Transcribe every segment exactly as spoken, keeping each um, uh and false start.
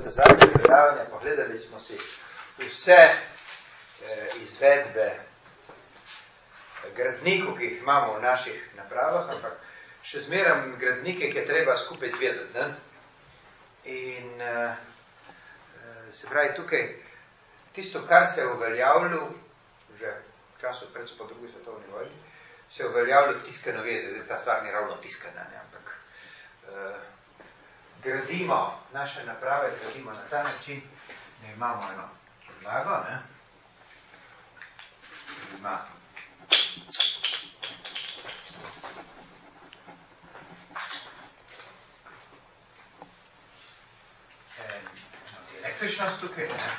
za zadnje predavanje pogledali smo si vse eh, izvedbe gradnikov, ki jih imamo v naših napravah, ampak še zmeram gradnike, ki je treba skupaj zvezati. Ne? In eh, se pravi tukaj tisto, kar se je uveljavljalo že v času pred po drugi svetovni vojni, se je uveljavljalo tiskano veze. Zdaj, ta stvar ni ravno tiskana, ne? Ampak eh, gradimo naše naprave, gradimo na ta način, da imamo eno podlago, ne? Ima električnost tukaj, ne?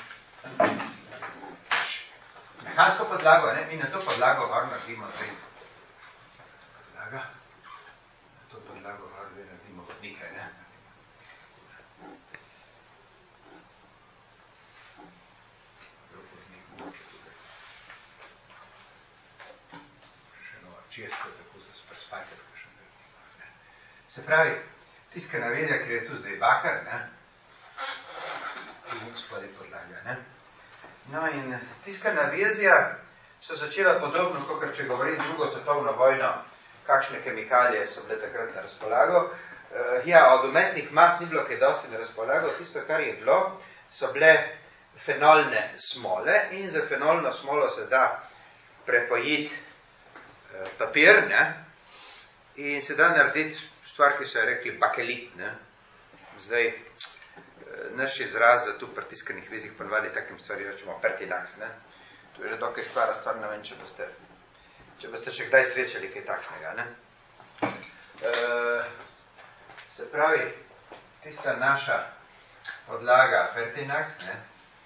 Mehansko podlago, ne? In na to podlago gor naredimo zdaj podlaga. Na to podlago gor zdaj naredimo vodnike, ne? Še nova često, tako za spajker, kakšen vodnik. Se pravi, tiskana vezja, ker je tu zdaj bakar, ne? In spodaj podlaga, ne? No in tiskana vezja so začela podobno, kot če govorim drugo svetovno vojno, kakšne kemikalije so bile takrat na razpolago. Uh, ja, od umetnih mas ni bilo kaj dosti na razpolago, tisto, kar je bilo, so bile fenolne smole in za fenolno smolo se da prepojiti uh, papir, ne? In se da narediti stvar, ki so je rekli bakelit, ne? Zdaj, naš izraz za tu pritiskanih vezih ponovali takim stvari, rečemo pertinax, ne? To je že dokaj stvara stvar, ne vem, če boste, če boste še kdaj srečali kaj takšnega, ne? E, se pravi, tista naša podlaga pertinax, ne?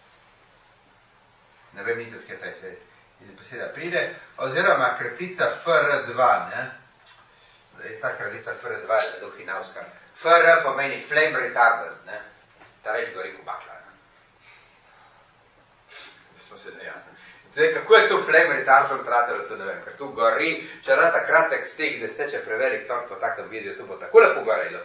Ne vem, niti odkje ta beseda pride, oziroma kratica F R dva, ne? Ta kratica F R dva je zelo hinavska. F R pomeni flame retardant, ne? Ta reč gori ko bakla. Da smo se nejasni. Zdaj, kako je to flame retardant ratelo, to ne vem, ker tu gori, če rata kratek stek, da steče prevelik tok po takem videu, tu bo tako lepo gorelo.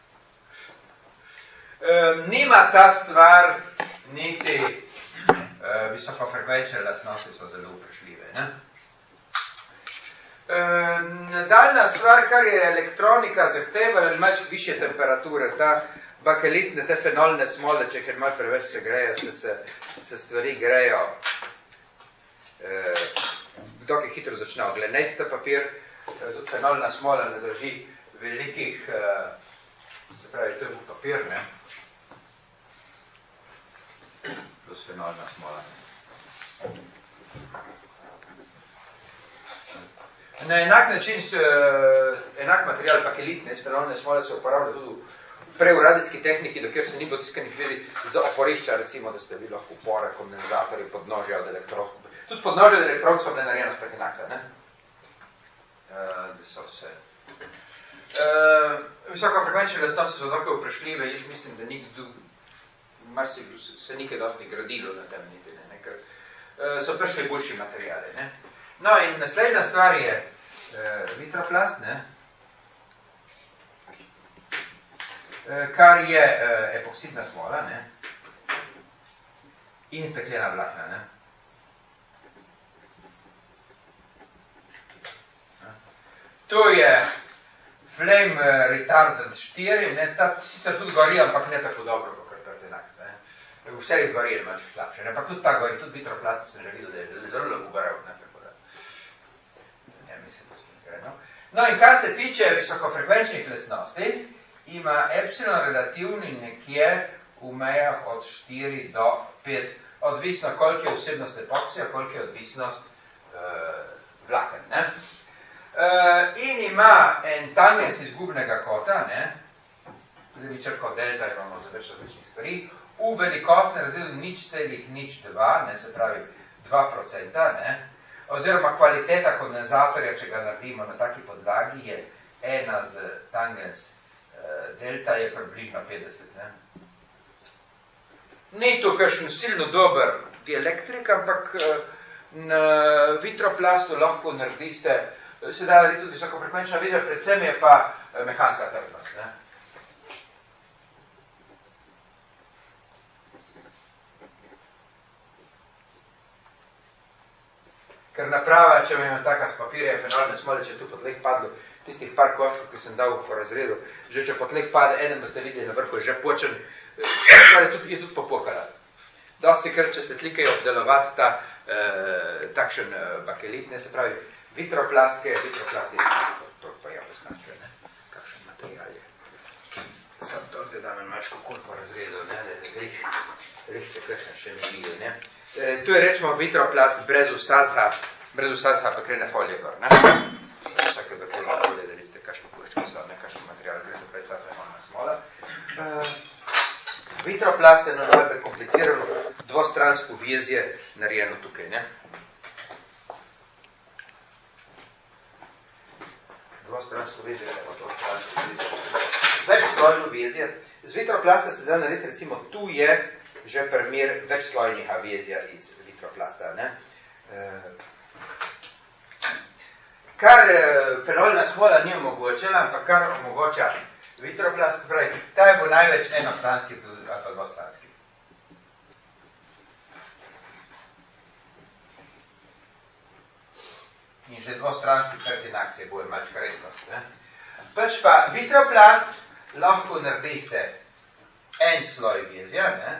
E, nima ta stvar niti e, visokofrekvenčne lastnosti so zelo vprašljive, ne? E, nadaljna stvar, kar je elektronika zahteva, je malce više temperature, ta bakelitne, te fenolne smole, če ker malo preveč se greje, da se, se stvari grejo, eh, dokaj hitro začne ogleneti ta papir, tudi fenolna smola ne drži velikih, eh, se pravi, to je papir, ne? Plus fenolna smola. Na enak način, enak material bakelitne, fenolne smole se uporablja tudi prej v radijski tehniki, dokjer se ni potiskanih vezi za oporišča, recimo, da ste vi lahko upore, kondenzatorji, podnožja od elektronskog. Tudi podnožja od elektronskog so bile narejene s pertinaksa, ne? Uh, da so vse. Uh, visokofrekvenčne lastnosti so dokaj vprašljive, jaz mislim, da nikdo, marsi, se nikaj dosti gradilo na tem niti, ne? Ker uh, so prišli boljši materijale, ne? No, in naslednja stvar je uh, vitroplast, ne? Kar je eh, epoksidna smola, ne? In steklena vlakna, ne? To je flame retardant štiri, ne? Ta sicer tudi gori, ampak ne tako dobro, kot pertinax, ne? Vse je gori, je malce slabše, ne? Ampak tudi ta gori, tudi vitroplast sem že videl, da je zelo lepo gorel, ne? Tako da, ne mislim, da sem gre, no? No, in kar se tiče visokofrekvenčnih lastnosti, ima epsilon relativni nekje v mejah od štiri do pet, odvisno koliko je vsebnost epoksija, koliko je odvisnost uh, vlaken, ne? Uh, in ima en tangens izgubnega kota, ne? Zdaj črko delta imamo za več različnih stvari, v velikostne razdelju nič celih nič dva, ne, se pravi dva procenta, ne? Oziroma kvaliteta kondenzatorja, če ga naredimo na taki podlagi, je ena z tangens delta je približno petdeset, ne? Ni to kakšen silno dober dielektrik, ampak na vitroplastu lahko narediste, se da narediti tudi visokofrekvenčna vezja, predvsem je pa mehanska trdnost, ne? Ker naprava, če ima taka s papirja, fenolne smole, če je tu po tleh padlo, tistih par koškov, ki sem dal po razredu, že če po tleh pade, enem boste videli na vrhu, je že počen, je tudi, je tudi popokala. Dosti krat, če ste tlikaj obdelovati ta eh, takšen eh, bakelit, ne se pravi, vitroplastke, vitroplastke, to, to pa je poznastre, ne, kakšen material je. Sam to, da dam en mačko kur po razredu, ne, da je rihte kakšen še ne vidi, ne. E, tu je rečemo vitroplast brez vsazha, brez vsazha bakrene folje gor, ne. Vsake bakrene folje, da vidite kakšen kuračko so, ne, kakšen material, gre to prej sazha imamo smola. E, Vitroplast je najbolj komplicirano dvostransko vezje narejeno tukaj, ne? Dvostransko vezje, ne, dvostransko vezje. Večslojno vezje. Z vitroplasta se da narediti, recimo, tu je že primer večslojnega vezja iz vitroplasta, ne? E, kar e, fenolna smola ni omogočila, ampak kar omogoča vitroplast, pravi, ta je bo največ enostranski ali pa dvostranski. In že dvostranski pertinax je bolj malčka rednost. Ne? Pač pa vitroplast lahko naredite en sloj vezja, ne?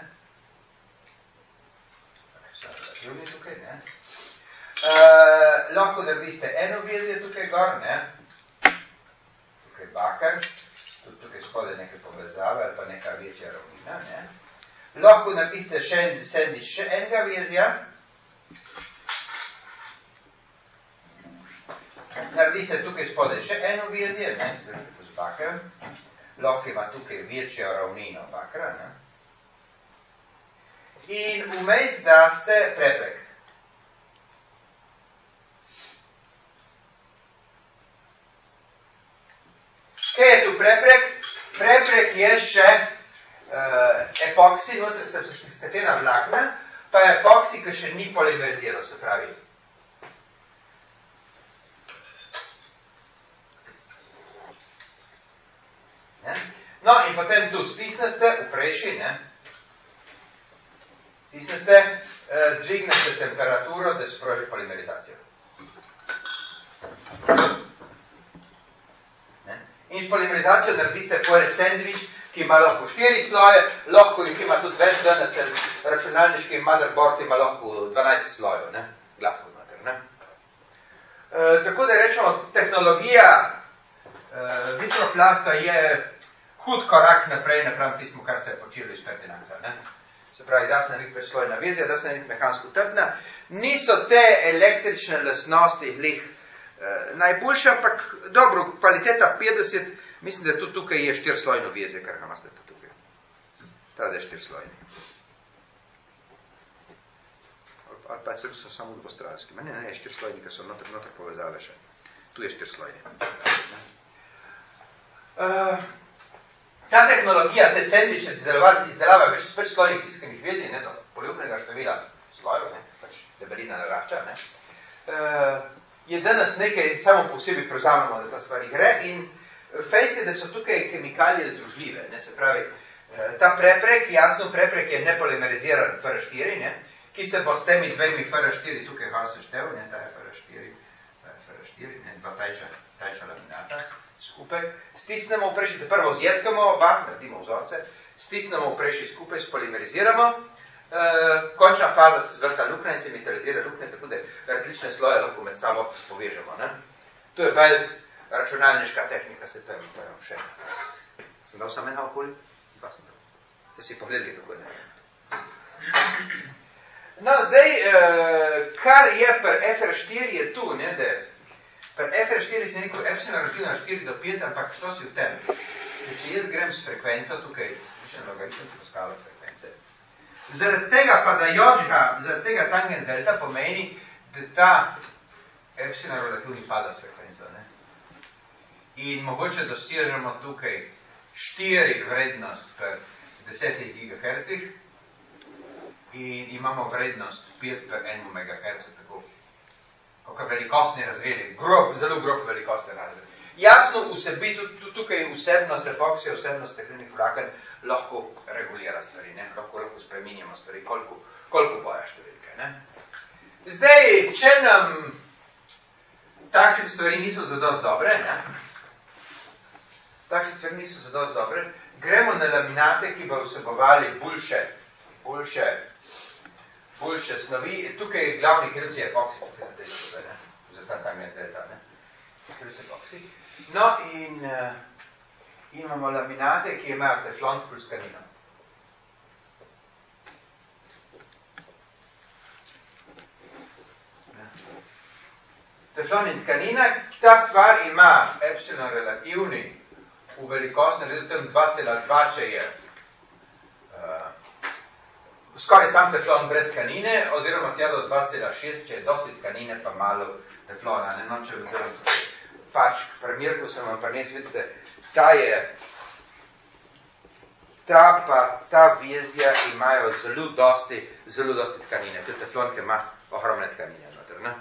Tukaj, ne? Uh, lahko naredite eno vezje tukaj gor, ne? Tukaj bakar, tudi tukaj spode neke povezave ali pa neka večja ravnina, ne? Lahko naredite še sandvič še enega vezja, naredite tukaj spode še eno vezje, ne, s bakrem, lahko ima tukaj večjo ravnino bakra, ne? In vmes daste preprek. Kaj je tu preprek? Preprek je še uh, epoksi, notri se stefena vlakna, pa je epoksi, ki še ni polimeriziral, se pravi. Ne? No, in potem tu stisneste, upreši, ne? Stisneste, uh, dvignete temperaturo, da sproži polimerizacijo. In s polimerizacijo naredite pore sandvič, ki ima lahko štiri sloje, lahko jih ima tudi več, danes računalniški motherboard ima lahko dvanajst slojev, ne? Gladko mater, ne? E, tako da rečemo, tehnologija e, vitroplasta je hud korak naprej napram tistmu, kar se je počelo iz pertinaxa, ne? Se pravi, da se narediti večslojna vezja, da se narediti mehansko trdna. Niso te električne lastnosti glih Uh, najboljše, ampak dobro, kvaliteta petdeset, mislim, da tudi tukaj je štirslojno vezje, kar ga imate tukaj. Ta da je štirslojni. Ali pa celo so samo dvostranski. Ne, ne, štirslojni, ker so notr, notr povezave še. Tu je štirslojni. Uh, ta tehnologija, te sandviče, izdelava več večslojnih tiskanih vezij, ne, do poljubnega števila slojev, ne, pač debelina narašča, ne. Uh, je danes nekaj samo posebej prevzamemo, da ta stvari gre in fejste, da so tukaj kemikalije združljive, ne, se pravi, ta preprek, jasno preprek je nepolimeriziran F R štiri, ne, ki se bo s temi dvemi F R štiri tukaj hvala seštev, ne, ta je F R štiri, ta je F R štiri, ne, dva tajča, tajča laminata skupaj, stisnemo vpreši, da prvo zjedkamo oba, naredimo vzorce, stisnemo vpreši skupaj, spolimeriziramo. Uh, končna faza se zvrta luknja in se metalizira luknja, tako da različne sloje lahko med sabo povežemo. Ne? To je bolj računalniška tehnika, se to je še. Sem dal samo ena okoli? Dva sem dal. Da si pogledali, kako je ne. No, zdaj, uh, kar je per F R štiri je tu, ne, da per F R štiri se rekel epsilon relativno štiri do pet, ampak to si v tem. Če jaz grem s frekvenco tukaj, še logaritm poskala frekvence, zaradi tega pa da jožga, zaradi tega tangens delta pomeni, da ta epsilon relativni pada s frekvenco, ne. In mogoče dosežemo tukaj štiri vrednost per desetih gigahercih in imamo vrednost pet per eno megahercu, tako kakor velikostni razredi, grob, zelo grob velikostni razred. Jasno, vsebi, tukaj vsebnost epoksija, vsebnost steklenih vlaken lahko regulira stvari, ne? Lahko lahko spreminjamo stvari, koliko, koliko boja številke. Ne? Zdaj, če nam takšne stvari niso zadost dobre, ne? Takšne stvari niso zadost dobre, gremo na laminate, ki bo vsebovali boljše, boljše, boljše snovi. Tukaj je glavni krivci epoksi, za ta tam je delta, ne? Krivci epoksi. No, in uh, imamo laminate, ki imajo teflon plus tkanino. Teflon in tkanina, ta stvar ima epsilon relativni v velikostnem redu tem dva cela dva, če je uh, skoraj sam teflon brez tkanine, oziroma tja do dva cela šest, če je dosti tkanine, pa malo teflona. Ne, no, če vzem pač primer, ko sem vam prinesel, vidite, ta je, ta pa, ta vezja imajo zelo dosti, zelo dosti tkanine. To je teflon, ki ima ohromne tkanine noter, ne?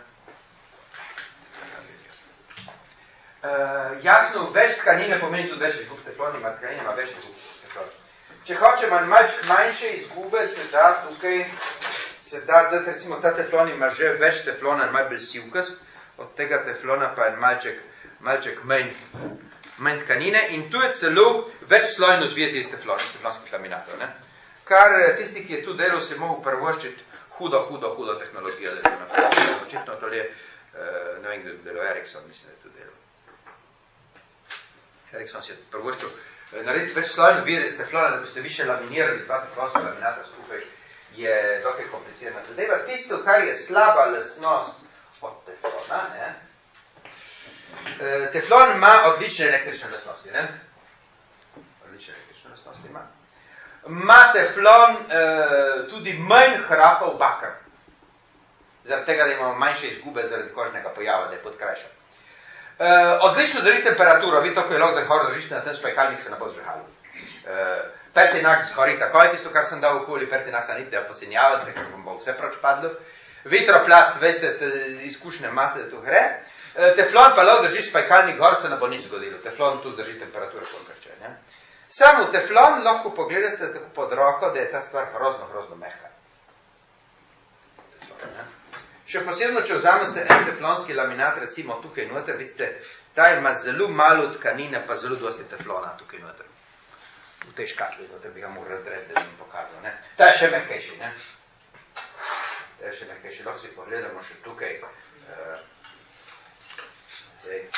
Uh, jasno, več tkanine pomeni tudi več izgub teflona, ima tkanine, ima več izgub teflona. Če hočemo malček manjše izgube, se da tukaj, se da, da recimo ta teflon ima že več teflona, malo bolj sivkast, od tega teflona pa je malček, malček manj, manj tkanine in tu je celo več slojno zvezi iz teflona, teflonskih laminatov, ne? Kar tisti, ki je tu delal, se mogo prvoščiti hudo, hudo, hudo tehnologijo. Očitno to je, uh, ne vem, kdo je delal, Ericsson, mislim, da je tu delal. Ericsson si je prvoščil narediti več slojno veze iz teflona, da boste više laminirali dva teflonska laminata skupaj, je dokaj komplicirana zadeva. Tisto, kar je slaba lastnost od teflona, ne? Teflon ima odlične električne lastnosti, ne? Odlične električne lastnosti ima. Ima teflon eh, tudi manj hrapov bakar. Zaradi tega, da imamo manjše izgube zaradi kožnega pojava, da je podkrajšan. Uh, odlično zari temperaturo, vi to, ko je lahko, da hor držište na tem spajkalnik, se ne bo zrehalo. Uh, Pertinax hori takoj, tisto, kar sem dal okoli, Pertinax a niti, da pocenjavate, ker bom bo vse proč padlo. Vitroplast, veste, ste izkušnje masle, da to gre. Uh, teflon pa lahko drži spajkalnik gor, se ne bo nič zgodilo. Teflon tu drži temperaturo, kolikor ne. Samo teflon lahko pogledate tako pod roko, da je ta stvar grozno, grozno mehka. Teflon, ne. Še posebno, če vzameste en teflonski laminat, recimo tukaj noter, vidite, ta ima zelo malo tkanine, pa zelo dosti teflona tukaj noter. V tej škatli noter bi ga moral razdreti, da bi vam pokazal, ne. Ta je še mehkejši, ne. Ta je še mehkejši. Lahko si pogledamo še tukaj. Uh, zdaj.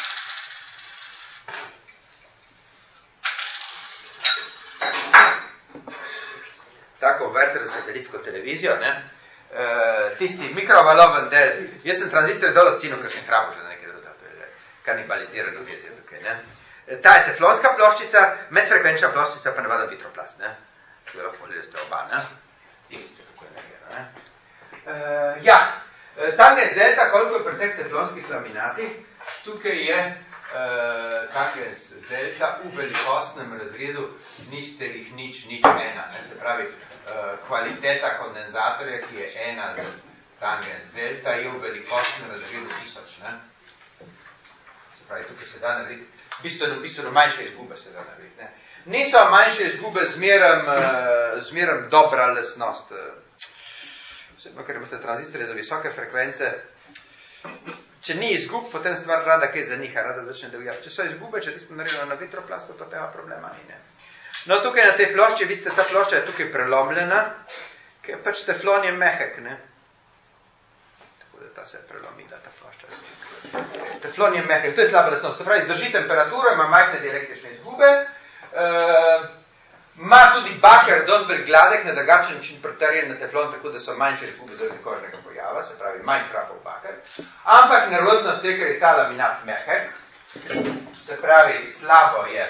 Tako verter satelitsko televizijo, ne. Uh, tisti mikrovaloven del, jaz sem tranzistor dol od cino, ker še hrabo že na nekaj druga, to je kanibalizirano vezje tukaj, ne. Ta je teflonska ploščica, medfrekvenčna ploščica pa navada vitroplast, ne. Tu je lahko gledali ste oba, ne. In veste, kako je nekaj, ne. Uh, ja, tangens delta, koliko je pri teh teflonskih laminatih, tukaj je uh, tangens delta v velikostnem razredu nič celih nič, nič ena, ne, se pravi, Uh, kvaliteta kondenzatorja, ki je ena za tangens delta, je v velikostnem razredu tisoč, ne? Se pravi, tukaj se da narediti, bistveno, bistveno manjše izgube se da narediti, ne? Niso manjše izgube zmerem, uh, zmerem dobra lastnost. Vsebno, ker imate tranzistorje za visoke frekvence, če ni izgub, potem stvar rada kaj zaniha, rada začne devijati. Če so izgube, če tisto naredilo na vitroplastu, pa tega problema ni, ne? No, tukaj na tej plošči, vidite, ta plošča je tukaj prelomljena, ker pač teflon je mehek, ne. Tako da ta se je prelomila, ta plošča. Teflon je mehek, to je slaba lastnost. Se pravi, zdrži temperaturo, ima majhne električne izgube, uh, ima tudi baker dosti bolj gladek, na drugačen način pritrjen na teflon, tako da so manjše izgube zaradi kožnega pojava, se pravi, manj hrapov baker. Ampak nerodnost je, ker je ta laminat mehek, se pravi, slabo je,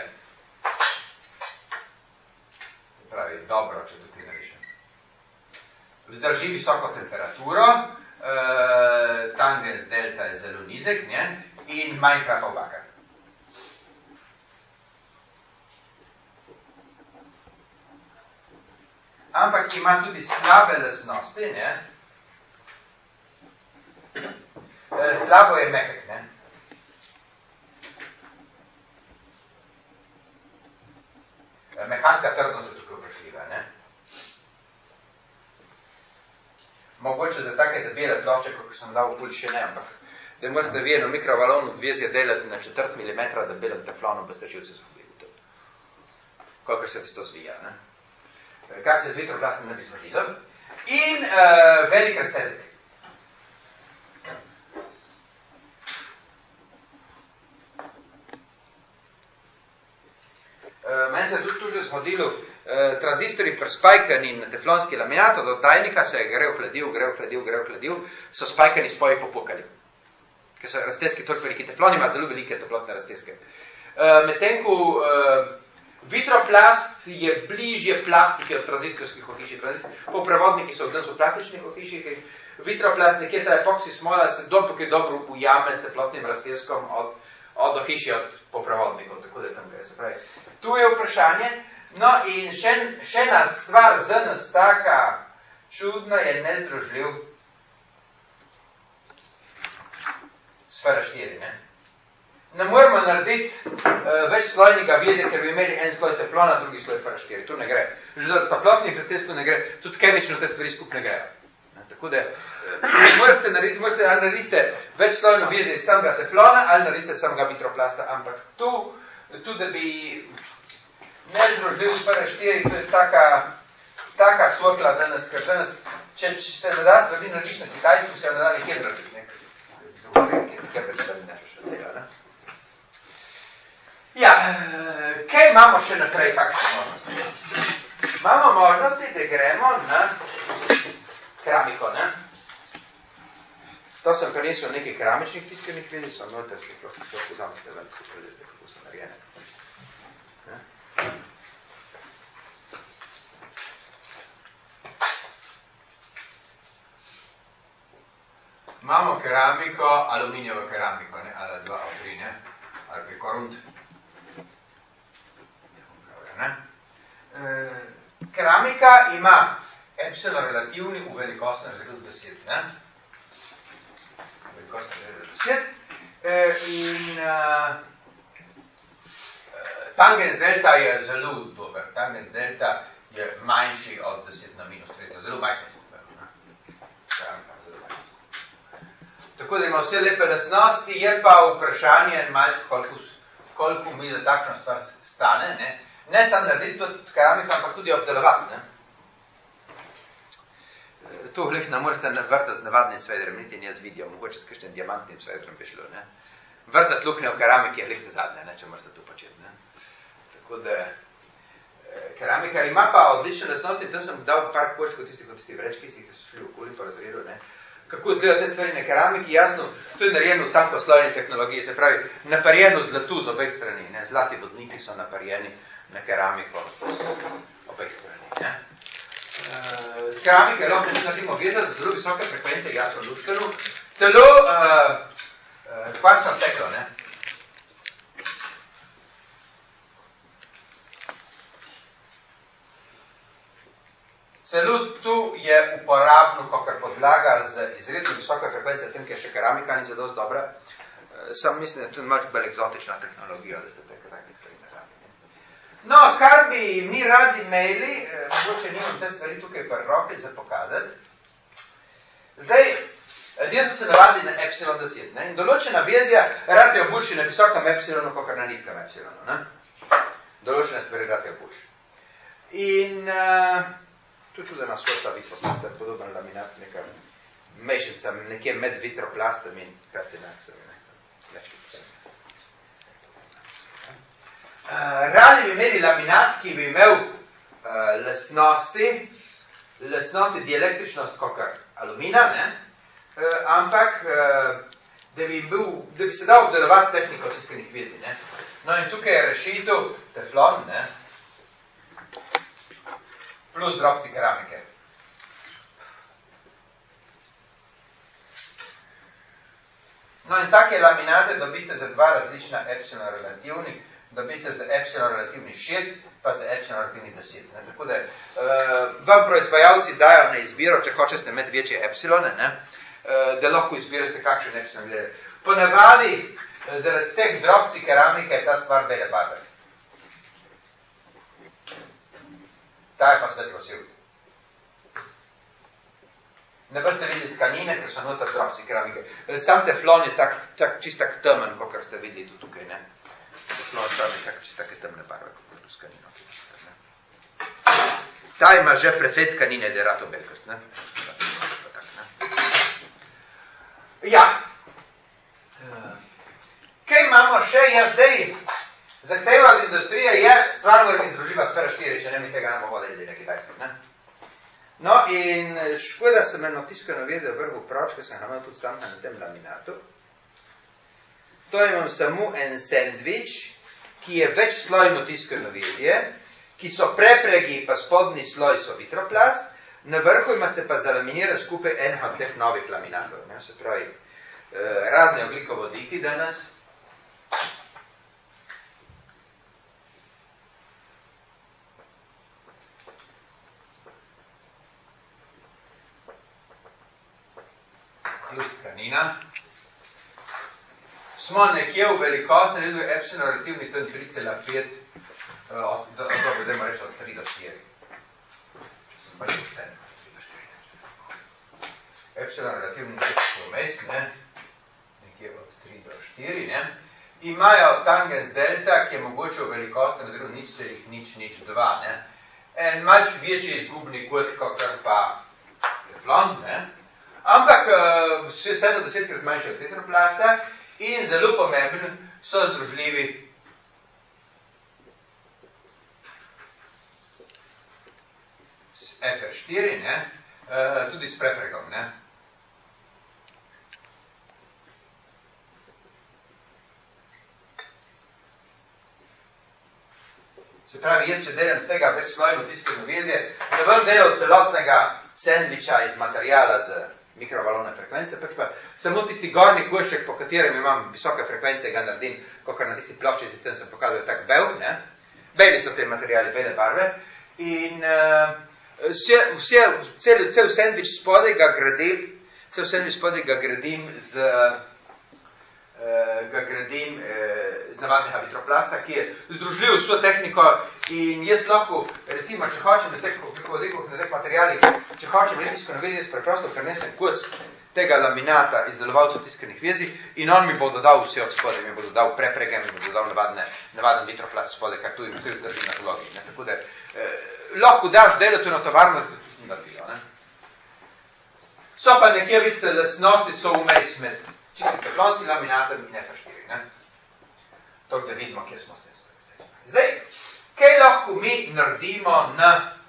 pravi, dobro, če tukaj narišem. Vzdrži visoko temperaturo, uh, tangens delta je zelo nizek, ne, in manj hrapov bakar. Ampak ima tudi slabe lastnosti, ne. Uh, slabo je mehek, ne. Mehanska trdnost je tukaj vprašljiva, ne. mogoče za take debele plošče, kot sem dal v pulj še ne, ampak da morate vi eno mikrovalon vizje delati na četrt milimetra debelem teflonom, pa ste živce zgubili. Kolikor se tisto zvija, ne? Kar se z vitroplastom ne bi zgodilo. In uh, velik raztezek. Uh, meni se je tudi tu že zgodilo, uh, tranzistori prespajkani na teflonski laminat, od tajnika se je gre ohladil, gre ohladil, gre ohladil, so spajkani spoji popukali. Ker so raztezke toliko veliki, teflon ima zelo velike toplotne raztezke. Uh, Medtem ko uh, vitroplast je bližje plastike od tranzistorskih ohišij. Polprevodniki so odnos v plastičnih ohišjih, vitroplast, nekje ta epoksi smola se dopokaj dobro ujame s teplotnim raztezkom od, od ohišja od polprevodnikov, tako da tam gre. Se pravi, tu je vprašanje. No in še, še ena stvar za nas taka čudna je nezdružljiv sfera štiri, ne? Ne moramo narediti uh, več slojnega videa, ker bi imeli en sloj teflona, drugi sloj sfera štiri. Tu ne gre. Že za toplotnih raztezkov ne gre. Tudi kemično te stvari skupaj ne grejo. Ne? Tako da uh, morate narediti, morate ali naredite več slojno videa iz samega teflona, ali naredite samega vitroplasta. Ampak tu, tu da bi nezdružljiv sfera štiri, to je taka, taka cvokla danes, ker danes, če, če se ne da stvari narediti na Kitajsku, se ne da nekje narediti. Nekaj več da bi nešto tega, ne? Ja, kaj imamo še naprej, kakšne možnosti? Imamo možnosti, da gremo na keramiko, ne? To sem prinesel nekaj keramičnih tiskanih vidi, so noter, se lahko vzamete ven, se prelezite, kako so narejene. Ne? Imamo keramiko, aluminijevo keramiko, ne? Ali dva, ali tri, ne? Ali bi korund. Ne? E, keramika ima epsilon relativni v velikostnem razredu deset, ne? Velikostnem razredu deset. E, in uh, tangens delta je zelo dober. Tangens delta je manjši od deset na minus tri. Zelo majhne super, ne? Keramika, zelo majhne. Tako da ima vse lepe lasnosti, je pa vprašanje malce, koliko, koliko mi za takšno stvar stane, ne? Ne samo narediti tudi keramiko, ampak tudi obdelovati, ne? Tu glih ne morate vrtati z navadnim svedrem, niti nje z vidijo, mogoče s kakšnim diamantnim svedrem bi šlo, ne? Vrtati luknje v keramiki je glih te zadnje, ne, če morate tu početi, ne? Tako da, keramika ima pa odlične lasnosti, tam sem dal par kočkov tistih od tistih vrečkici, ki so šli v kulifo razredu, ne? Kako izgleda te stvari na keramiki, jasno, to je narejeno v tankoslojni tehnologiji, se pravi, naparjeno zlatu z obeh strani, ne? Zlati vodniki so naparjeni na keramiko obeh strani, ne? Uh, z keramike lahko naredimo geza z zelo visoke frekvence, jasno lučkanu, celo uh, uh, kvarčno steklo, ne? Celo tu je uporabno kakor podlaga z izredno visoke frekvence, tem, ker še keramika ni zadost dobra. Uh, sam mislim, da je tudi malce bolj eksotična tehnologija, da se tako takih stvari napravi. No, kar bi mi radi imeli, eh, mogoče nimam te stvari tukaj pri roki za pokazati. Zdaj, ljudje so se navadili na epsilon deset, ne? In določena vezja ratejo boljši na visokem epsilonu, kakor na nizkem epsilonu, ne? Določene stvari ratejo boljši. In uh, tu tudi ena sorta vitroplasta, podoben laminat, neka mešnica, nekje med vitroplastom in kartinaksom, ne? Večki posebno. Uh, radi bi imeli laminat, ki bi imel uh, lasnosti, lasnosti dielektričnost kakor alumina, ne? Uh, ampak uh, da, bi bil, da bi se dal obdelovati s tehniko tiskanih vezij, ne? No in tukaj je rešitev teflon, ne? Plus drobci keramike. No in take laminate dobiste za dva različna epsilon relativni, dobiste za epsilon relativni šest, pa za epsilon relativni deset. Ne? Tako da uh, vam proizvajalci dajo na izbiro, če hočete imeti večje epsilone, ne? Uh, da lahko izbirate kakšen epsilon glede. Ponavadi, uh, zaradi teh drobci keramike je ta stvar bele barve. Ta je pa svetlo siv. Ne boste videli tkanine, ker so noter drobci keramike. Sam teflon je tak, tak čist tak temen, kot ste videli tudi tukaj, ne. Teflon sam je tak čist take temne barve, kot tu s tkanino. Ta ima že precej tkanine, da je rato belkost, ne. Ja. Kaj imamo še? Ja, zdaj, zahteva od industrije je stvarno in združiva sfera štiri, če ne mi tega ne bomo vodili na Kitajsko, ne. No, in škoda sem eno tiskano veze v vrhu proč, ker sem ga imel tudi sam na tem laminatu. To imam samo en sandvič, ki je večslojno tiskano vezje, ki so prepregi, pa spodnji sloj so vitroplast, na vrhu imate pa zalaminirati skupaj en od teh novih laminatov. Ne? Se pravi, eh, razne ogljikovodiki danes. Plus tkanina. Smo nekje v velikostni redu epsilon relativni ten tri cela pet, od, do, dobro, zdajmo reči od tri do štiri. Če sem bolj pošten, tri do štiri. Epsilon relativni nekje vmes, ne, nekje od tri do štiri, ne. Imajo tangens delta, ki je mogoče v velikostnem zelo nič celih nič nič dva, ne. En malč večji izgubni kot kakor pa teflon, ne. Ampak vse do desetkrat manjše od tetroplasta in zelo pomembno so združljivi s F R štiri, ne, tudi s prepregom, ne. Se pravi, jaz, če delam z tega večslojno tiskano vezje, ne bom delal celotnega sandviča iz materijala z mikrovalovne frekvence, pač pa samo tisti gornji košček, po katerem imam visoke frekvence, ga naredim, kakor na tisti ploščici, tem sem pokazal, je tak bel, ne. Beli so te materijali, bele barve. In uh, vse, vse, cel, cel sandvič spodaj ga gradim, cel sandvič spodaj ga gradim z ga gradim eh, z navadnega vitroplasta, ki je združljiv s to tehniko in jaz lahko, recimo, če hočem na teh vodikov, na teh materijalih, če hočem tiskano vezje, preprosto prenesem kos tega laminata izdelovalcev tiskanih vezij in on mi bo dodal vse od spodaj, mi bo dodal preprege, mi bo dodal navadne, navaden vitroplast spodaj, kar tudi tudi drži na vlogi. Ne? Tako da eh, lahko daš delati na tovarno, da tudi naredijo. Ne? So pa nekje, vidite, lasnosti so vmes med čisti teflonski laminatom in F R štiri, ne? Tako da vidimo, kje smo s tem. Zdaj, kaj lahko mi naredimo na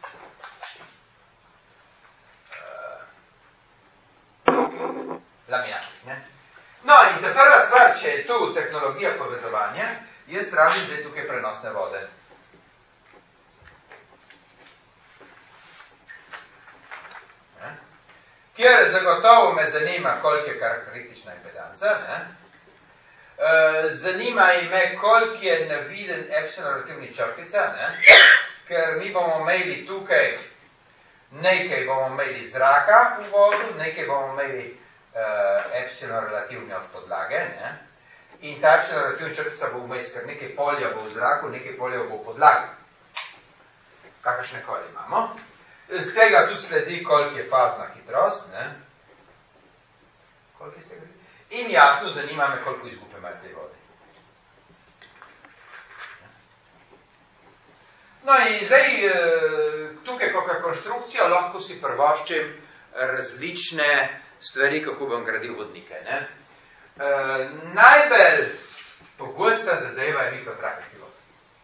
uh, laminatih, ne? No, in ta prva stvar, če je tu tehnologija povezovanja, jaz rabim zdaj tukaj prenosne vode. Kjer zagotovo me zanima, koliko je karakteristična impedanca, ne? E, zanima me, koliko je naviden epsilon relativni črtica, ne? Ker mi bomo imeli tukaj, nekaj bomo imeli zraka v vodu, nekaj bomo imeli uh, epsilon relativni od podlage, ne? In ta epsilon relativni črtica bo vmes, ker nekaj polja bo v zraku, nekaj polja bo v podlagi. Kakršne koli imamo. Z tega tudi sledi, koliko je fazna hitrost, ne? Koliko je z tega? In jasno, zanima me, koliko izgube imajo te vode. No in zdaj, tukaj kakor konstrukcijo, lahko si prvoščim različne stvari, kako bom gradil vodnike, ne? E, najbolj pogosta zadeva je mikrotrakarski vod.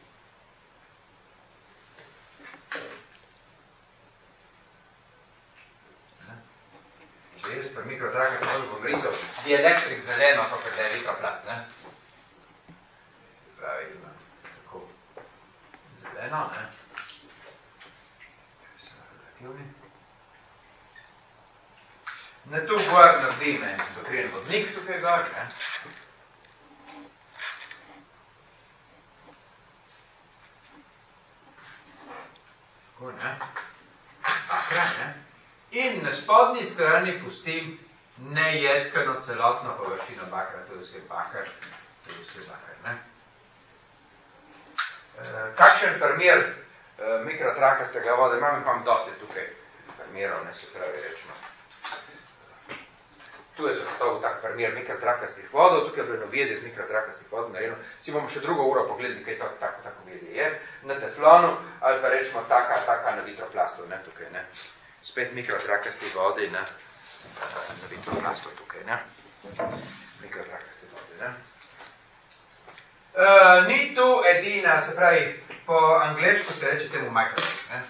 Če jaz pri mikrotrakarski vodu bom risal dielektrik zeleno, kakor da je vitroplast, ne? Pravi, ima tako zeleno, ne? So relativni. Na tu gor naredim en dokrijen vodnik tukaj gor, ne? Tako, ne? Akra, ne? In na spodnji strani pustim nejedkano celotno površino bakra, to je vse bakar, to je vse bakar, ne? E, kakšen primer e, mikrotrakarskega voda, imam, imam dosti tukaj primerov, ne se pravi rečeno. Tu je zagotovo tak primer mikrotrakastih vodov, tukaj je bilo veze z mikrotrakastih vodov narejeno. Si bomo še drugo uro pogledali, kaj tako, tako, tako veze je. Na teflonu, ali pa rečemo taka, taka na vitroplastu, ne, tukaj, ne. Spet mikrotrakasti vodi, ne. Na vitroplastu tukaj, ne. Mikrotrakasti vodi, ne. Uh, ni tu edina, se pravi, po angleško se reče temu microscope, ne.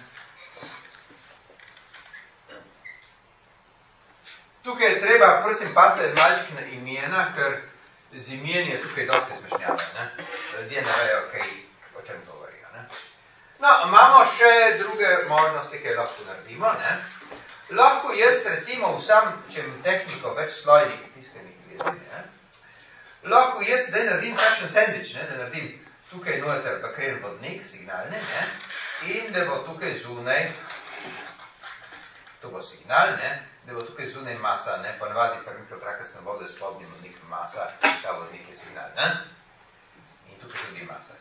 Tukaj je treba, prosim, pazite malček na imena, ker z imen je tukaj dosti zmešnjava, ne. Ljudje ne vejo, kaj, o čem govorijo, ne. No, imamo še druge možnosti, kaj lahko naredimo, ne. Lahko jaz, recimo, vsem, če imam tehniko več slojnih tiskanih vezi, ne. Lahko jaz zdaj naredim takšen sandvič, ne, da naredim tukaj noter bakren vodnik, signalni, ne, in da bo tukaj zunaj, to bo signal, ne, da bo tukaj zunaj masa, ne, ponavadi pri mikrotrakastnem vodu je spodnji vodnik masa, ta vodnik je signal, ne, in tukaj tudi masa.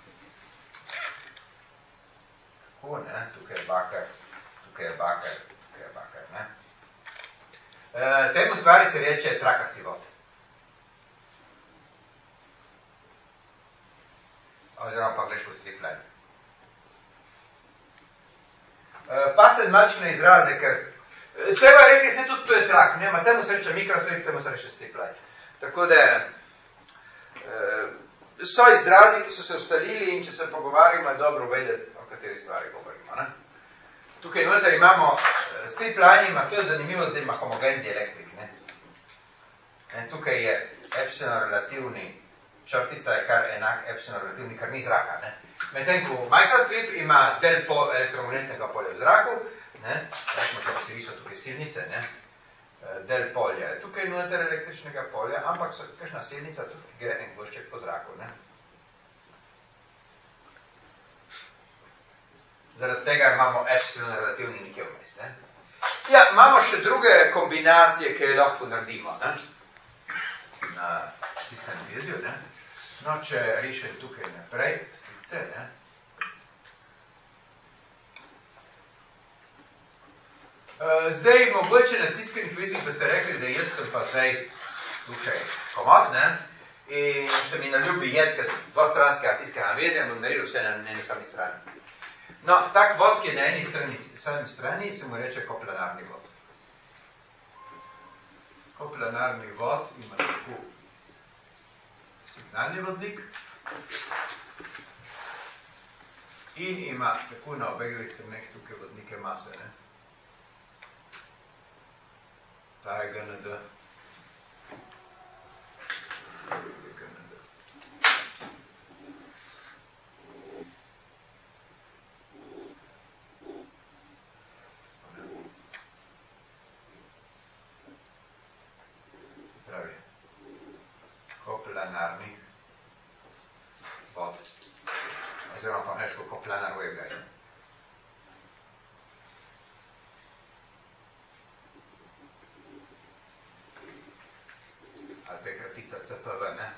Tako, ne, tukaj je bakar, tukaj je bakar, tukaj je bakar, ne. E, temu stvari se reče trakasti vod. Oziroma pa gleš po stripline. E, paste malček na izraze, ker vse bo rekli, se tudi to je trak, ne, ma temu se reče mikrostrip, temu se reče stripline. Tako da e, so izrazi, ki so se ustalili in če se pogovarjamo, je dobro vedeti, o kateri stvari govorimo, ne. Tukaj noter imamo stripline, ima to je zanimivo, zdaj ima homogen dielektrik, ne. E, tukaj je epsilon relativni, črtica je kar enak epsilon relativni, kar ni zraka, ne. Medtem, ko microstrip ima del po elektromagnetnega polja v zraku, ne, rekmo, če so tukaj silnice, ne, del polja je tukaj noter električnega polja, ampak so kakšna silnica tudi, ki gre en gvošček po zraku, ne. Zaradi tega imamo epsilon relativni nekje vmes, ne. Ja, imamo še druge kombinacije, ki lahko naredimo, ne, na tiskanem vezju, ne. No, če rišem tukaj naprej, strice, ne. Uh, zdaj, mogoče na tiskanih vezih, da ste rekli, da jaz sem pa zdaj tukaj komod, ne, in se mi naljubi jed, ker dvostranskega tiskana vezja, bom naredil vse na eni sami strani. No, tak vod, ki je na eni strani, sami strani, se mu reče koplanarni vod. Koplanarni vod ima tako signalni vodnik in ima tako na obeh straneh tukaj vodnike mase, ne. Ta je G N D. G N D. Pravi. Koplanarni vod. Oziroma pa neško koplanar waveguide. Ali pa je kratica C P V, ne.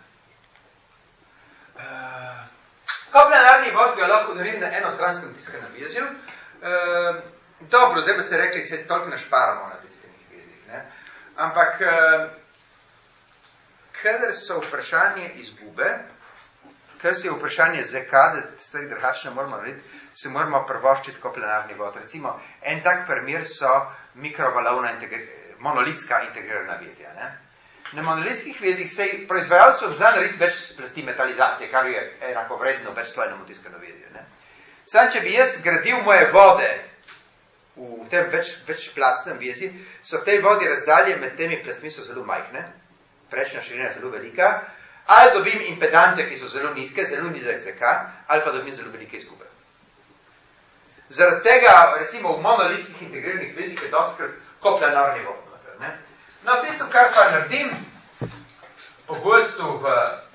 Uh, koplanarni vod ga lahko naredim na enostranskem tiskanem vezju. Uh, dobro, zdaj boste rekli, se toliko našparamo na tiskanih vezjih, ne. Ampak uh, kadar so vprašanje izgube, ker se je vprašanje zakaj, da stvari drugačne moramo narediti, se moramo prvoščiti koplanarni vod. Recimo, en tak primer so mikrovalovna integri monolitska integrirana vezja, ne. Na monolitskih vezjih se proizvajalcev zna narediti več plasti metalizacije, kar je enako vredno več slojnemu tiskano vezju, ne. Sam, če bi jaz gradil moje vode v tem več, večplastnem vezju, so v tej vodi razdalje med temi plastmi so zelo majhne, prečna širina je zelo velika, ali dobim impedance, ki so zelo nizke, zelo nizek Z K, ali pa dobim zelo velike izgube. Zaradi tega, recimo, v monolitskih integriranih vezjih je dostikrat koplanarni vod. Ne? No, tisto, kar pa naredim pogosto v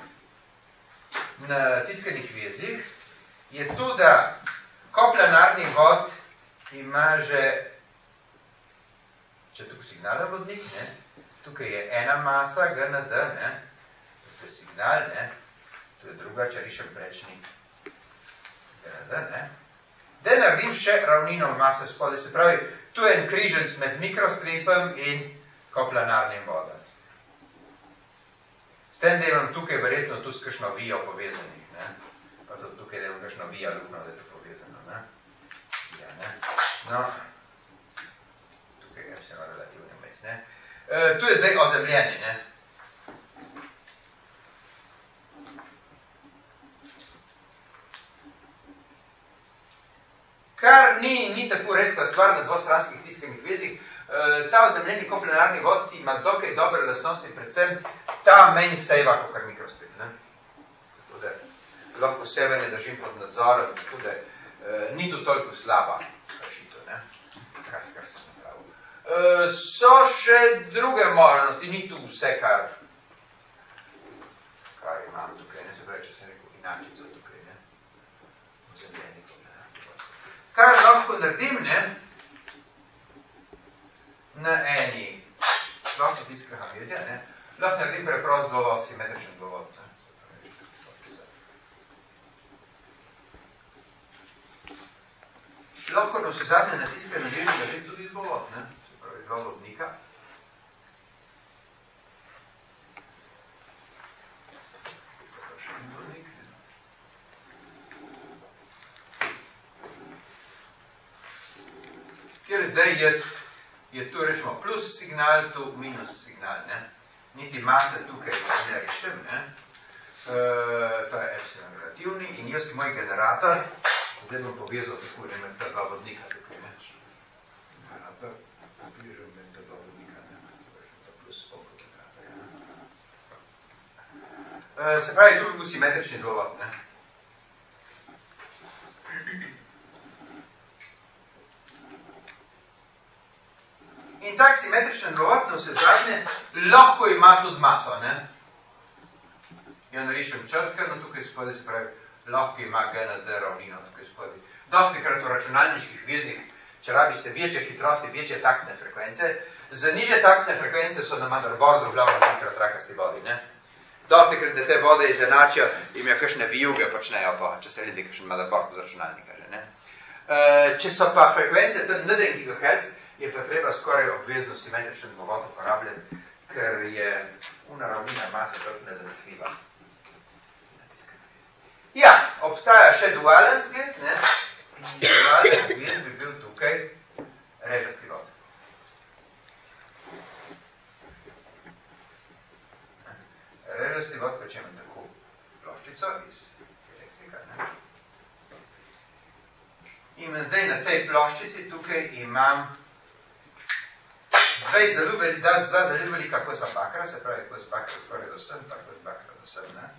na tiskanih vezjih, je to, da koplanarni vod ima že, če tukaj signalen vodnik, ne, tukaj je ena masa G N D, ne, to je signal, ne, to je druga, če rišem prečni G N D, ne. Da naredim še ravnino mase spodaj, se pravi, tu je en križanc med mikrostripom in koplanarnim vodom. S tem, da imam tukaj verjetno tu s kakšno vijo povezanih, ne? Pa tudi tukaj, da imam kakšno vijo lukno, da je to povezano, ne? Ja, ne? No, tukaj je vse relativno mes, ne? E, tu je zdaj ozemljeni, ne? Kar ni, ni tako redka stvar na dvostranskih tiskanih vezih. E, ta ozemljeni koplenarni vod ima dokaj dobre lastnosti, predvsem ta meni sejva kakor mikrostrip, ne? Tako da lahko sebe ne držim pod nadzorom, tako da e, ni to toliko slaba rešitev, ne? Kar, kar sem napravil. E, so še druge možnosti, ni tu vse, kar, kar imam tukaj, ne se pravi, če sem rekel inačico tukaj, ne? Ozemljeni koplenarni vod. Kar lahko naredim, ne? Na eni lahko tiskega vezja, ne? Lahko naredim preprost dvovod, simetričen dvovod, ne? Lahko na vse zadnje na tiskega vezja naredim tudi dvovod, ne? Se pravi, dva vodnika. Kjer zdaj jaz, je tu rečemo plus signal, tu minus signal, ne? Niti mase tukaj ne rešim, ne? E, to je epsilon relativni in jaz moj generator, zdaj bom povezal tako, ne, med ta dva vodnika tukaj, ne? Generator, pobližam med ta dva vodnika, ne? To plus spolko generator, ne? E, se pravi, tu bo simetrični dvovod, ne? In tak simetričen dvovod na vse zadnje lahko ima tudi maso, ne? Jo narišem črtkano tukaj spodaj, se pravi, lahko ima G na D ravnino tukaj spodaj. Dosti krat v računalniških vezih, če rabiste večje hitrosti, večje taktne frekvence, za niže taktne frekvence so na motherboardu glavno mikrotrakasti vodi, ne? Dosti krat, da te vode izenačijo, imajo kakšne vijuge počnejo pa, če se redi kakšen motherboard z računalnika, že, ne? E, če so pa frekvence tam nad en gigaherc, je pa treba skoraj obvezno simetričen dvovod uporabljati, ker je una ravnina mase toliko nezanesljiva. Ja, obstaja še dualen zgled, ne? In dualen zgled bi bil tukaj režasti vod. Režasti vod počemo tako ploščico iz elektrika, ne? In zdaj na tej ploščici tukaj imam Dva zelo velika, dva zelo velika kosa bakra, se pravi kos bakra skoraj do sem, pa kos bakra do sem, ne?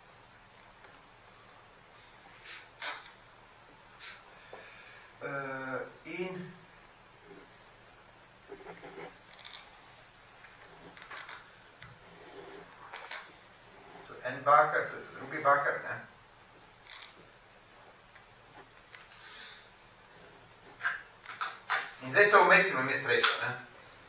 Uh, in to je en bakar, to je drugi bakar, ne? In zdaj to vmes imam jaz rečo, ne?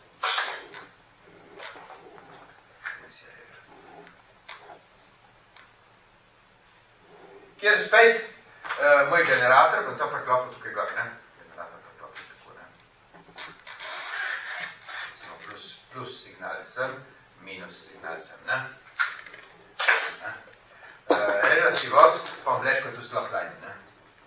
Kjer spet uh, moj generator, bom to preklopil tukaj gor, ne? Generator preklopil tako, ne? Recimo plus, plus signal sem, minus signal sem, ne? ne? Uh, Režasti vod, pa vleč kot v slot line, ne?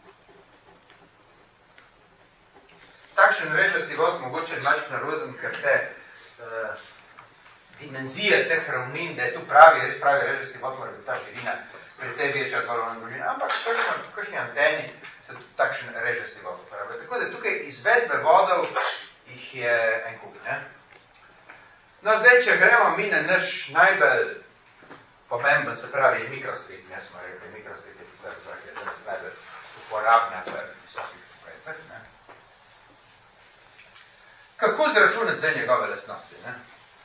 Takšen režasti vod mogoče malč naroden, ker te uh, dimenzije teh ravnin, da je tu pravi, res pravi režasti vod, mora biti ta širina precej večja od valovna dolžina, ampak v kakšni anteni se tudi takšen režasti vod uporablja. Tako da tukaj izvedbe vodov jih je en kup, ne? No, zdaj, če gremo mi na naš najbolj pomemben, se pravi, mikrostrip, ne smo rekli, mikrostrip je tista, ki je danes najbolj uporabna v visokih frekvencah, ne? Kako zračunati zdaj njegove lastnosti, ne?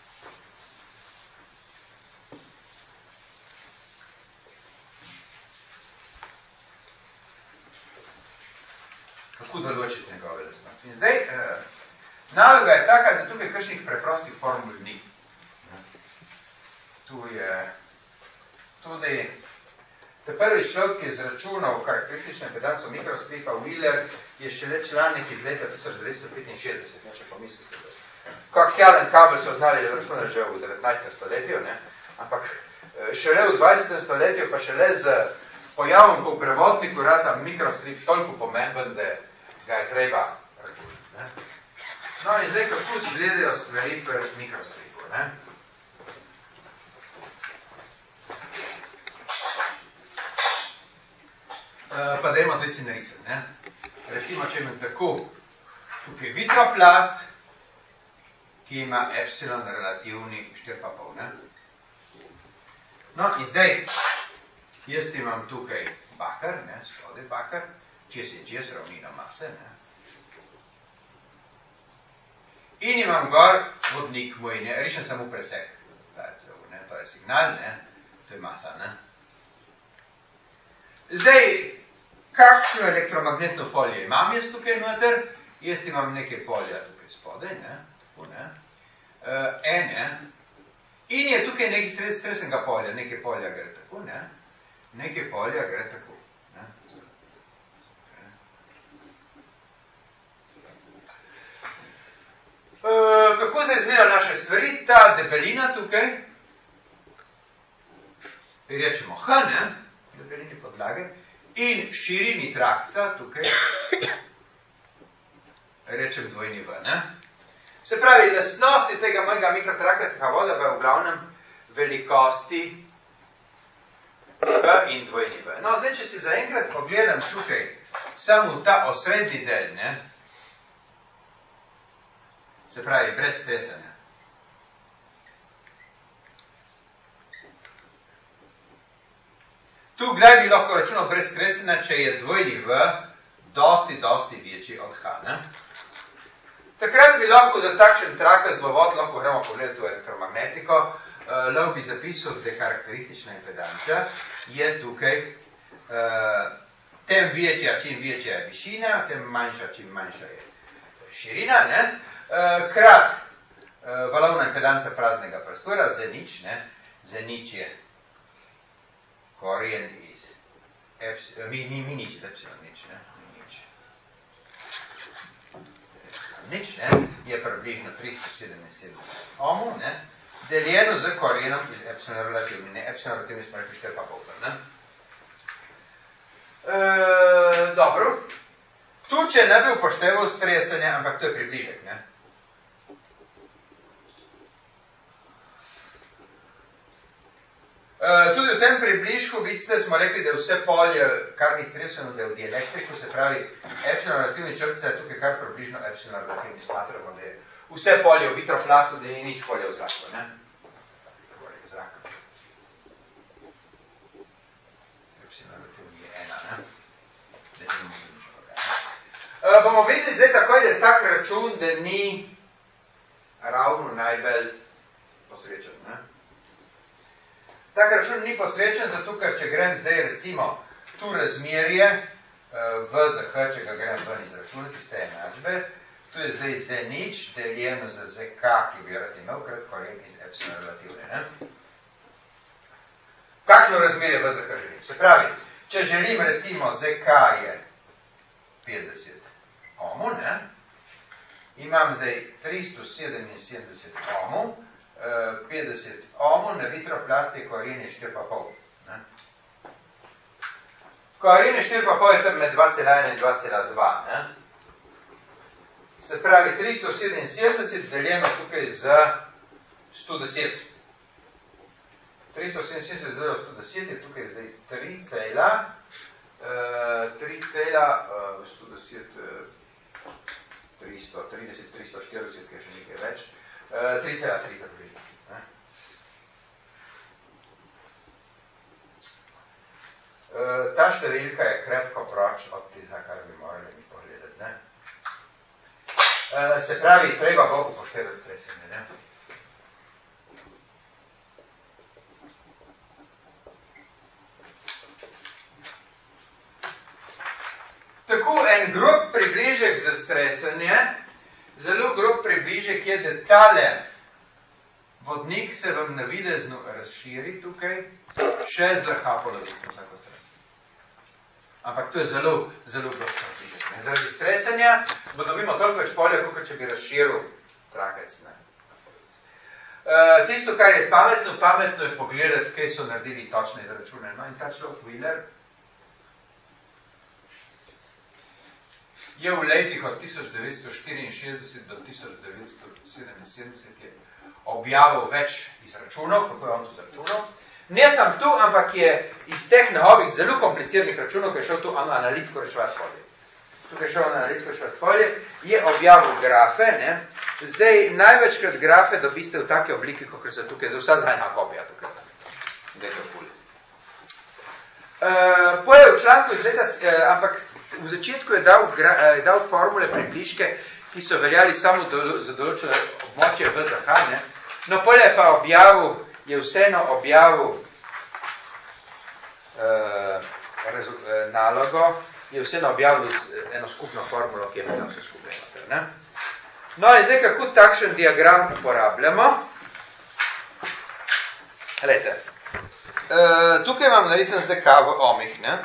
Kako določiti njegove lastnosti. In zdaj, eh, naloga je taka, da tukaj kakšnih preprostih formul ni. Tu je tudi ta prvi človek, ki je zračunal karakteristične pedanco mikrostripa Wheeler, je šele članek iz leta tisoč devetsto petinšestdeset, ne, če pomislite. Koaksialen kabel so znali zračunati že v devetnajstem stoletju, ne? Ampak šele v dvajsetem stoletju, pa šele z pojavom po prevodniku rata mikrostrip toliko pomemben, da ga je treba računati. No in zdaj, kako izgledajo stvari pri mikrostripu, ne? Uh, pa dajmo zdaj si narisati, ne? Recimo, če imam tako, tukaj vitroplast, ki ima epsilon relativni štiri pa pol, ne? No, in zdaj, jaz imam tukaj bakar, ne, spodaj bakar, čez in čez ravnino mase, ne? In imam gor vodnik moj, ne, rišem samo presek, ne, to je signal, ne, to je masa, ne. Zdaj, kakšno elektromagnetno polje imam jaz tukaj noter, jaz imam nekaj polja tukaj spodaj, ne, tako, ne, uh, ene, in je tukaj nekaj sred stresnega polja, nekaj polja gre tako, ne, nekaj polja gre tako, ne. Uh, kako zdaj izgleda naše stvari, ta debelina tukaj, rečemo H, ne, debelini podlage, in širini trakca tukaj, rečem dvojni V, ne. Se pravi, lastnosti tega mojega mikrotrakastega voda v glavnem velikosti V in dvojni V. No, zdaj, če si zaenkrat pogledam tukaj samo ta osrednji del, ne, se pravi, brez stresanja. Tu kdaj bi lahko računal brez stresanja, če je dvojni V dosti, dosti večji od H, ne? Takrat bi lahko za takšen trakazlovod, lahko gremo pogledati v elektromagnetiko, uh, lahko bi zapisal, da karakteristična impedanca je tukaj, uh, tem večja, čim večja je višina, tem manjša, čim manjša je širina, ne? Uh, krat uh, valovna impedanca praznega prostora, z nič, ne? Z nič je korjen iz epsilon, mi, mi, mi nič, epsilon, nič, ne? Nič. Nič, ne? Je približno tristo sedeminsedemdeset ohmov, ne? Deljeno z korjenom iz epsilon relativni, ne? Epsilon relativni smo rekli štiri pa pol, ne? E, dobro. Tu, če ne bi upošteval stresanje, ampak to je približek, ne? Uh, tudi v tem približku, vidite, smo rekli, da je vse polje, kar ni stresano, da je v dielektriku, se pravi, epsilon relativni črtica je tukaj kar približno epsilon relativni smatramo, da je vse polje v vitroflastu, da ni nič polje v zraku, ne? Polje v zraku. Epsilon relativni je ena, ne? Da ni nič polje. Uh, bomo videli zdaj takoj, da je tak račun, da ni ravno najbolj posrečen, ne? Tak račun ni posrečen, zato ker če grem zdaj recimo tu razmerje V za H, če ga grem ven izračunati iz te enačbe, tu je zdaj Z nič deljeno za Z K, ki bi rad imel krat koren iz epsilon relativne, ne? Kakšno razmerje V za H želim? Se pravi, če želim recimo Z K je petdeset ohmov, ne? Imam zdaj tristo sedeminsedemdeset ohmov, petdeset ohmov na vitroplasti korine štiri pa pol. Korine štiri pa pol je tam med dva cela ena in dva cela dva. Ne? Se pravi, tristo sedeminsedemdeset deljeno tukaj z sto deset. tristo sedeminsedemdeset deljeno sto deset je tukaj zdaj tri cela, tri cela, sto deset, tristo trideset, tristo štirideset, ki je še nekaj več, tri cela tri približno. Ta številka je krepko proč od tega, kar bi morali mi pogledati, ne? Se pravi, treba bo upoštevati stresanje, ne? Tako, en grob približek za stresanje, zelo grob približek je, da tale vodnik se vam navidezno razširi tukaj, še z H polovicno vsako stran. Ampak to je zelo, zelo grob približek. Zaradi stresanja bo dobimo toliko več polja, kot če bi razširil trakec. Ne? Uh, tisto, kar je pametno, pametno je pogledati, kaj so naredili točne izračune. No, in ta človek Wheeler je v letih od tisoč devetsto štiriinšestdeset do tisoč devetsto sedeminsedemdeset je objavil več izračunov, kako je on to izračunal. Ne sem tu, ampak je iz teh novih zelo kompliciranih računov, ki je šel tu analitsko reševati polje. Tukaj je šel analitsko reševati polje, je objavil grafe, ne. Zdaj, največkrat grafe dobiste v take obliki, kot so tukaj, za vsa zadnja kopija tukaj. Gledajte v pulj. Uh, Poje v članku iz leta, uh, ampak v začetku je dal, gra, uh, dal formule približke, ki so veljali samo do, za določeno območje V Z H, ne. No, poje je pa objavil, je vseeno objavil uh, rezu, uh, nalogo, je vseeno objavil eno skupno formulo, ki je imela vse skupaj. Ne? No, in zdaj, kako takšen diagram uporabljamo? Glejte, uh, tukaj imam narisen Z K v ohmih, ne?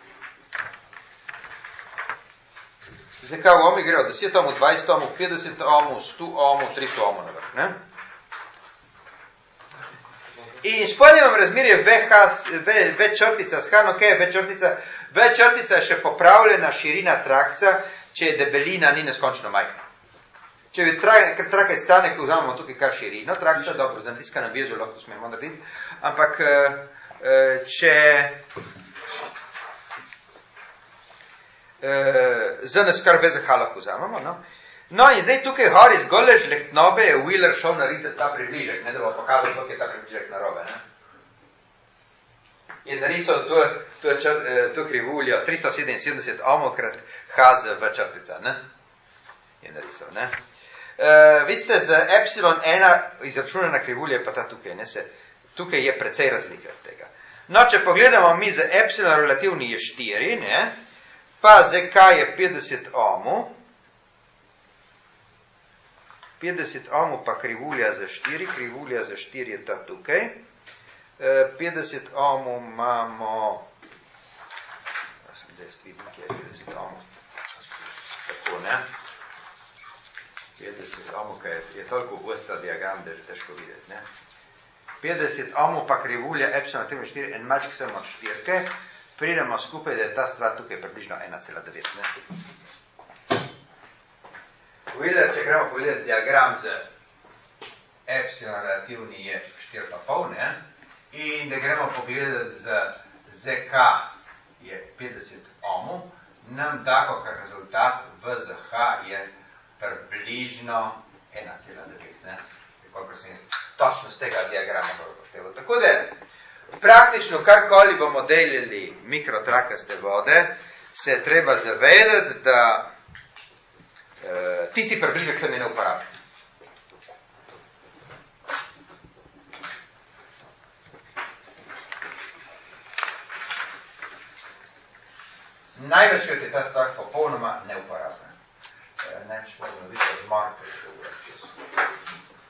Z K v ohmih gre od deset ohmov, dvajset ohmov, petdeset ohmov, sto ohmov, tristo ohmov na vrh, ne? In spodaj imam razmerje V H, V, V črtica s H, no kaj je V črtica? V črtica je še popravljena širina trakca, če je debelina ni neskončno majhna. Če bi trakaj stane, ko vzamemo tukaj kar širino, trakca, dobro, z natiska na vezu lahko smemo narediti, ampak če za nas kar V Z H lahko vzamemo, no? No, in zdaj tukaj gori zgolj žlehtnobe je Wheeler šel narisati ta približek, ne, da bo pokazal, kako je ta približek narobe, ne. Je narisal to, to, to krivuljo tristo sedeminsedemdeset ohmov krat H z V črtica, ne. Je narisal, ne. Uh, vidite, z epsilon ena izračunana krivulja pa ta tukaj, ne, se, tukaj je precej razlike od tega. No, če pogledamo mi z epsilon relativni je štiri, ne, pa Z K je petdeset ohmov, petdeset ohmov pa krivulja za štiri, krivulja za štiri je ta tukaj, petdeset ohmov imamo, da sem zdaj vidim, kje je petdeset ohmov, tako, ne, petdeset ohmov, kaj je, je toliko vrsta diagram, da je že težko videti, ne, petdeset ohmov pa krivulja epsilon relativni štiri, en mačk sem od štirke, pridemo skupaj, da je ta stvar tukaj približno ena cela devet, ne. Wheeler, če gremo pogledati diagram z epsilon relativni je štiri pa pol, ne? In da gremo pogledati z Z K je petdeset ohmov, nam tako, kar rezultat V Z H je približno ena cela devet, ne? Koliko sem jaz točno z tega diagrama pošteval. Tako da, praktično karkoli bomo delili mikrotrakaste vode, se je treba zavedati, da Uh, tisti približek tam je ne uporabljen. Največkrat je ta stvar popolnoma neuporabna. Uh, Neč moramo biti odmor, ker je to ura čez.